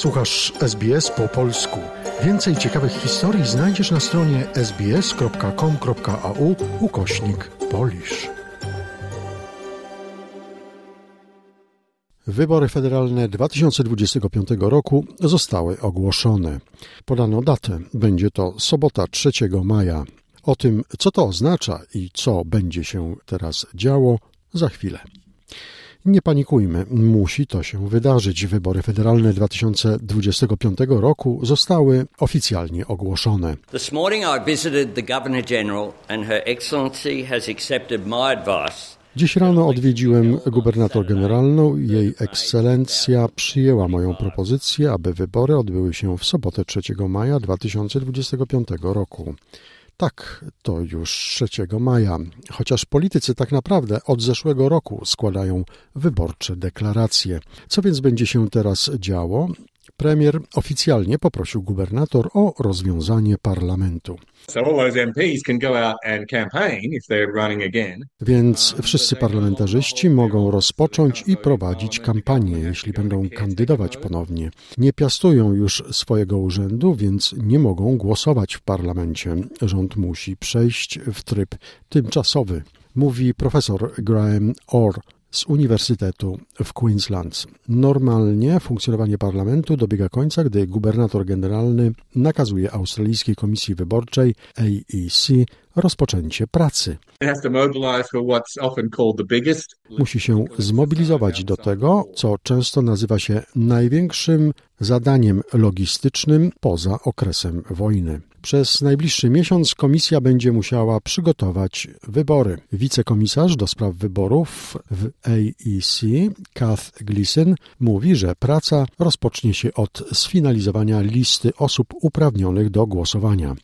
Słuchasz SBS po polsku. Więcej ciekawych historii znajdziesz na stronie sbs.com.au/Polish. Wybory federalne 2025 roku zostały ogłoszone. Podano datę. Będzie to sobota 3 maja. O tym, co to oznacza i co będzie się teraz działo, za chwilę. Nie panikujmy, musi to się wydarzyć. Wybory federalne 2025 roku zostały oficjalnie ogłoszone. This morning I visited the Governor General and Her Excellency has accepted my advice. Dziś rano odwiedziłem gubernator generalną i jej ekscelencja przyjęła moją propozycję, aby wybory odbyły się w sobotę 3 maja 2025 roku. Tak, to już 3 maja, chociaż politycy tak naprawdę od zeszłego roku składają wyborcze deklaracje. Co więc będzie się teraz działo? Premier oficjalnie poprosił gubernator o rozwiązanie parlamentu. Więc wszyscy parlamentarzyści mogą rozpocząć i prowadzić kampanię, jeśli będą kandydować ponownie. Nie piastują już swojego urzędu, więc nie mogą głosować w parlamencie. Rząd musi przejść w tryb tymczasowy, mówi profesor Graham Orr z Uniwersytetu w Queensland. Normalnie funkcjonowanie parlamentu dobiega końca, gdy gubernator generalny nakazuje Australijskiej Komisji Wyborczej AEC rozpoczęcie pracy. Musi się zmobilizować do tego, co często nazywa się największym zadaniem logistycznym poza okresem wojny. Przez najbliższy miesiąc komisja będzie musiała przygotować wybory. Wicekomisarz do spraw wyborów w AEC, Kath Gleason, mówi, że praca rozpocznie się od sfinalizowania listy osób uprawnionych do głosowania.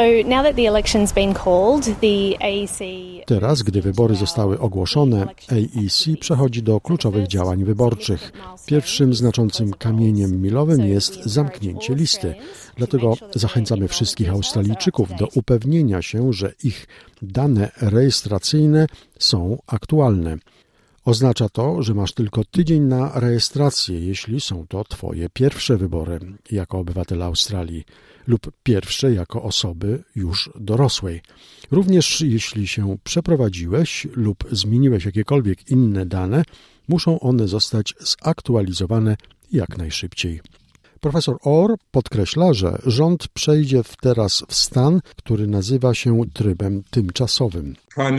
Teraz, gdy wybory zostały ogłoszone, AEC przechodzi do kluczowych działań wyborczych. Pierwszym znaczącym kamieniem milowym jest zamknięcie listy. Dlatego zachęcamy wszystkich Australijczyków do upewnienia się, że ich dane rejestracyjne są aktualne. Oznacza to, że masz tylko tydzień na rejestrację, jeśli są to Twoje pierwsze wybory jako obywatel Australii lub pierwsze jako osoby już dorosłej. Również jeśli się przeprowadziłeś lub zmieniłeś jakiekolwiek inne dane, muszą one zostać zaktualizowane jak najszybciej. Profesor Orr podkreśla, że rząd przejdzie teraz w stan, który nazywa się trybem tymczasowym.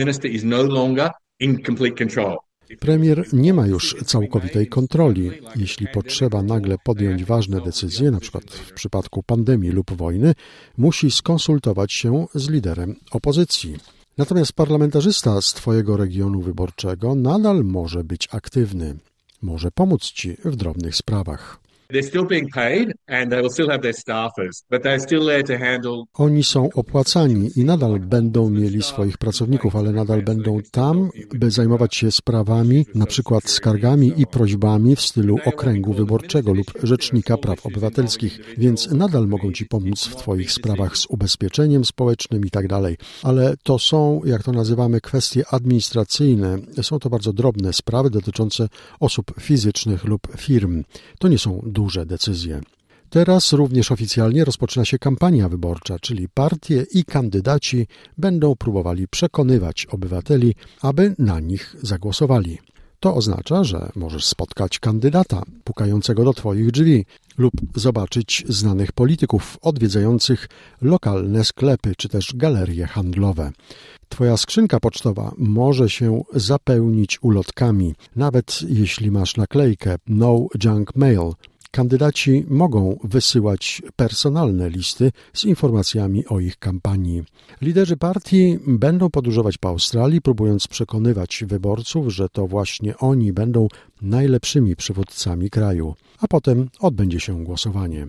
Premier nie ma już całkowitej kontroli. Jeśli potrzeba nagle podjąć ważne decyzje, np. w przypadku pandemii lub wojny, musi skonsultować się z liderem opozycji. Natomiast parlamentarzysta z Twojego regionu wyborczego nadal może być aktywny. Może pomóc Ci w drobnych sprawach. Oni są opłacani i nadal będą mieli swoich pracowników, ale nadal będą tam, by zajmować się sprawami, na przykład skargami i prośbami w stylu okręgu wyborczego lub rzecznika praw obywatelskich, więc nadal mogą Ci pomóc w Twoich sprawach z ubezpieczeniem społecznym i tak dalej. Ale to są, jak to nazywamy, kwestie administracyjne. Są to bardzo drobne sprawy dotyczące osób fizycznych lub firm. To nie są duże decyzje. Teraz również oficjalnie rozpoczyna się kampania wyborcza, czyli partie i kandydaci będą próbowali przekonywać obywateli, aby na nich zagłosowali. To oznacza, że możesz spotkać kandydata pukającego do Twoich drzwi lub zobaczyć znanych polityków odwiedzających lokalne sklepy czy też galerie handlowe. Twoja skrzynka pocztowa może się zapełnić ulotkami, nawet jeśli masz naklejkę No Junk Mail. Kandydaci mogą wysyłać personalne listy z informacjami o ich kampanii. Liderzy partii będą podróżować po Australii, próbując przekonywać wyborców, że to właśnie oni będą najlepszymi przywódcami kraju, a potem odbędzie się głosowanie.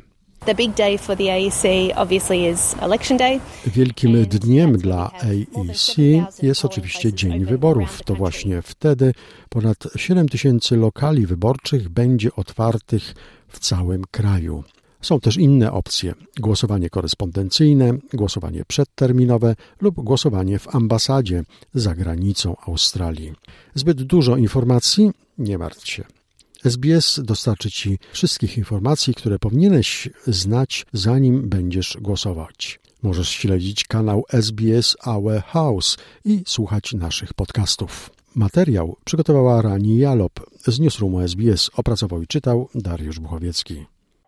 Wielkim dniem dla AEC jest oczywiście dzień wyborów. To właśnie wtedy ponad 7 000 lokali wyborczych będzie otwartych w całym kraju. Są też inne opcje. Głosowanie korespondencyjne, głosowanie przedterminowe lub głosowanie w ambasadzie za granicą Australii. Zbyt dużo informacji? Nie martw się. SBS dostarczy Ci wszystkich informacji, które powinieneś znać, zanim będziesz głosować. Możesz śledzić kanał SBS Our House i słuchać naszych podcastów. Materiał przygotowała Rani Jalop z Newsroomu SBS. Opracował i czytał Dariusz Buchowiecki.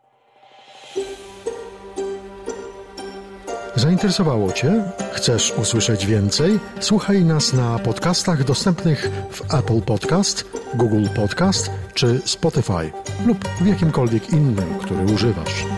Zainteresowało Cię? Chcesz usłyszeć więcej? Słuchaj nas na podcastach dostępnych w Apple Podcast, Google Podcast czy Spotify lub w jakimkolwiek innym, który używasz.